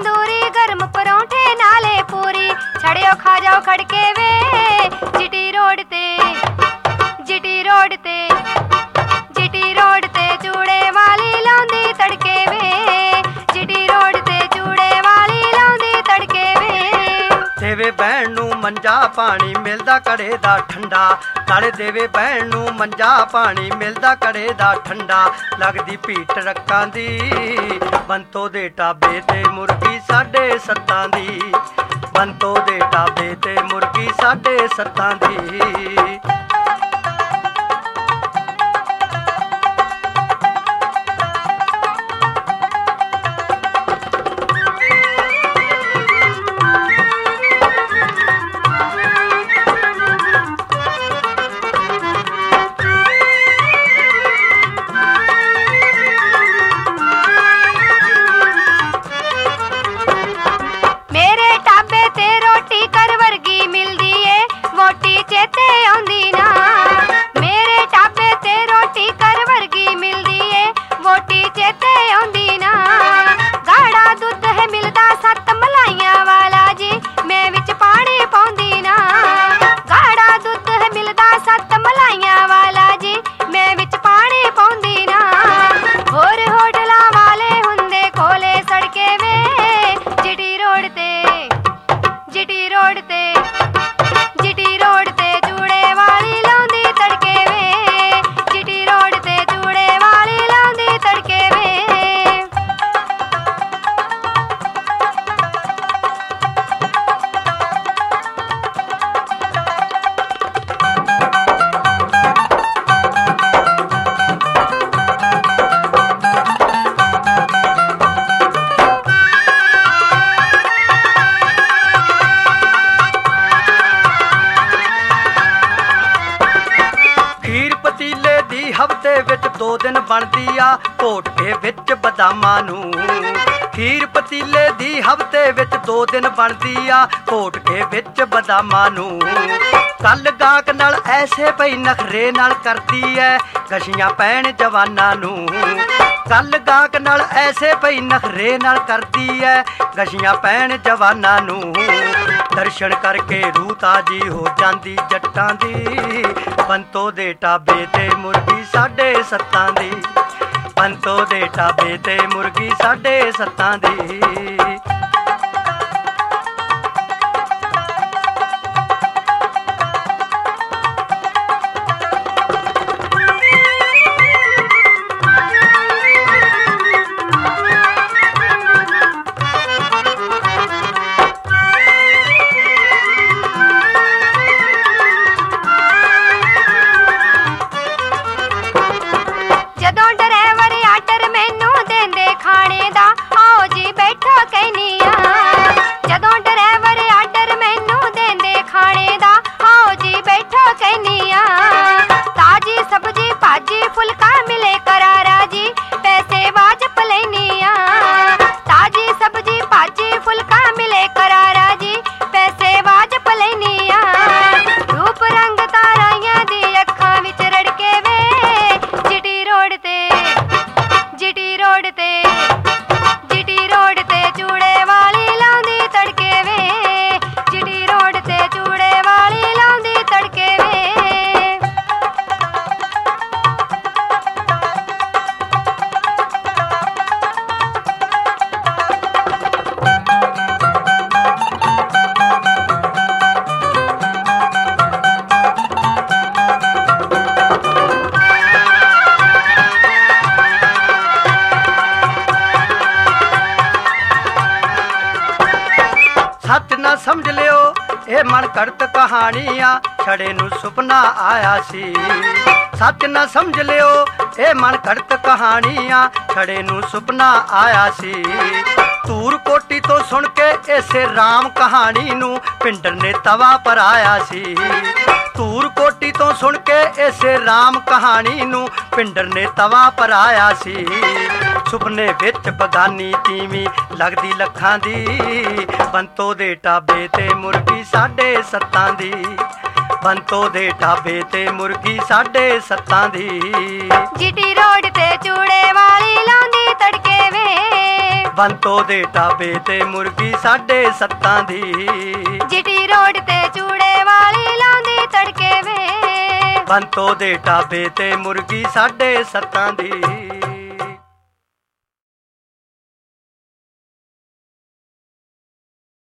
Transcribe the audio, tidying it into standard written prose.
तंदूरी गर्म परौंठे नाले पूरी छड़ियो खा जाओ खड़के वे जीटी रोड ते चूड़े वाली लाउंदी तड़के वे जीटी रोड ते चूड़े वाली लाउंदी तड़के वे देवे बहन नूं मंजा पानी मिलदा घड़े दा ठंडा नाले देवे बहन नूं मंजा पानी मिलदा घड़े दा ठंडा लगदी भीट रक्कां दी ਬੰਤੋ ਦੇ ਢਾਬੇ ਤੇ ਮੁਰਗੀ 7.5 ਦੀ ਬੰਤੋ ਦੇ ਢਾਬੇ ਤੇ ਮੁਰਗੀ 7.5 ਦੀ ਹਫ਼ਤੇ ਵਿੱਚ 2 ਦਿਨ ਬਣਦੀ ਆ ਘੋਟ ਕੇ ਵਿੱਚ ਬਦਾਮਾਂ ਨੂੰ ਖੀਰ ਪਤੀਲੇ ਦੀ ਹਫ਼ਤੇ ਵਿੱਚ 2 ਦਿਨ ਬਣਦੀ ਆ ਘੋਟ ਕੇ ਵਿੱਚ ਬਦਾਮਾਂ ਨੂੰ ਕੱਲ ਗਾਹਕ ਨਾਲ ਐਸੇ ਪਈ ਨਖਰੇ ਨਾਲ ਕਰਦੀ ਐ ਗਸ਼ੀਆਂ ਪੈਣ ਜਵਾਨਾਂ ਨੂੰ ਕੱਲ ਗਾਹਕ ਨਾਲ ਐਸੇ ਪਈ ਨਖਰੇ ਨਾਲ ਕਰਦੀ ਐ ਗਸ਼ੀਆਂ ਪੈਣ ਜਵਾਨਾਂ ਨੂੰ ਦਰਸ਼ਨ ਕਰਕੇ ਰੂਹ ਤਾਜੀ ਹੋ ਜਾਂਦੀ ਜੱਟਾਂ ਦੀ ਬੰਤੋ ਦੇ ਢਾਬੇ ਤੇ ਮੁਰਗੀ 7.5 ਦੀ ਬੰਤੋ ਦੇ ਢਾਬੇ ਤੇ ਮੁਰਗੀ 7.5 ਦੀ ਸੱਚ ਨਾ ਸਮਝ ਲਿਓ ਇਹ ਮਨ ਘੜਤ ਕਹਾਣੀ ਆ ਛੜੇ ਨੂੰ ਸੁਪਨਾ ਆਇਆ ਸੀ ਸੱਚ ਨਾ ਸਮਝ ਲਿਓ ਇਹ ਮਨ ਘੜਤ ਕਹਾਣੀ ਆ ਛੜੇ ਨੂੰ ਸੁਪਨਾ ਆਇਆ ਸੀ ਧੂਰ ਕੋਟੀ ਤੋਂ ਸੁਣ ਕੇ ਇਸੇ ਰਾਮ ਕਹਾਣੀ ਨੂੰ ਪਿੰਡਰ ਨੇ ਤਵਾ ਪਰ ਆਇਆ ਸੀ ਧੂਰ ਕੋਟੀ ਤੋਂ ਸੁਣ ਕੇ ਇਸੇ ਰਾਮ ਕਹਾਣੀ ਨੂੰ ਪਿੰਡਰ ਨੇ ਤਵਾ ਪਰ ਆਇਆ ਸੀ ਸੁਪਨੇ ਵਿੱਚ ਬਗਾਨੀ ਤੀਵੀਂ ਲੱਗਦੀ ਲੱਖਾਂ ਦੀ ਬੰਤੋ ਦੇ ਢਾਬੇ ਤੇ ਮੁਰਗੀ 7.5 ਦੀ ਬੰਤੋ ਦੇ ਢਾਬੇ ਤੇ ਮੁਰਗੀ 7.5 ਦੀ ਜੀਟੀ ਰੋਡ ਤੇ ਚੂੜੇ ਵਾਲੀ ਲਾਉਂਦੀ ਤੜਕੇ ਵੇ ਬੰਤੋ ਦੇ ਢਾਬੇ ਤੇ ਮੁਰਗੀ 7.5 ਦੀ। ਜੀਟੀ ਰੋਡ ਤੇ ਚੂੜੇ ਵਾਲੀ ਲਾਉਂਦੀ ਤੜਕੇ ਵੇ। ਬੰਤੋ ਦੇ ਢਾਬੇ ਤੇ ਮੁਰਗੀ 7.5 ਦੀ।